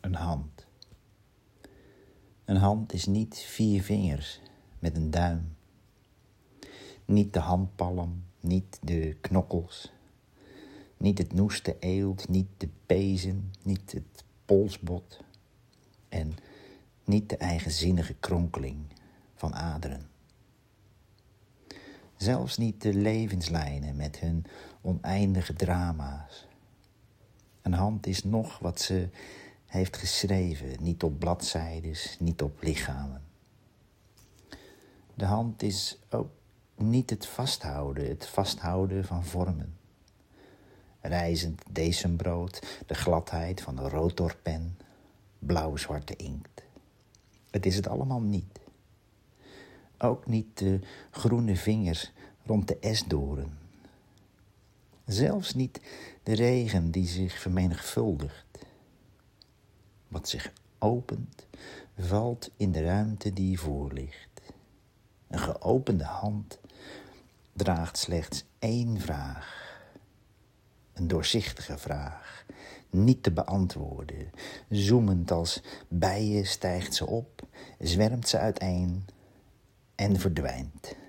Een hand. Een hand is niet 4 vingers met een duim. Niet de handpalm, niet de knokkels. Niet het noeste eelt, niet de pezen, niet het polsbot. En niet de eigenzinnige kronkeling van aderen. Zelfs niet de levenslijnen met hun oneindige drama's. Een hand is nog wat ze heeft geschreven, niet op bladzijdes, niet op lichamen. De hand is ook niet het vasthouden van vormen. Rijzend decembrood, de gladheid van de rotorpen, blauw-zwarte inkt. Het is het allemaal niet. Ook niet de groene vingers rond de esdoren. Zelfs niet de regen die zich vermenigvuldigt. Wat zich opent, valt in de ruimte die voor ligt. Een geopende hand draagt slechts 1 vraag. Een doorzichtige vraag, niet te beantwoorden. Zoemend als bijen stijgt ze op, zwermt ze uiteen en verdwijnt.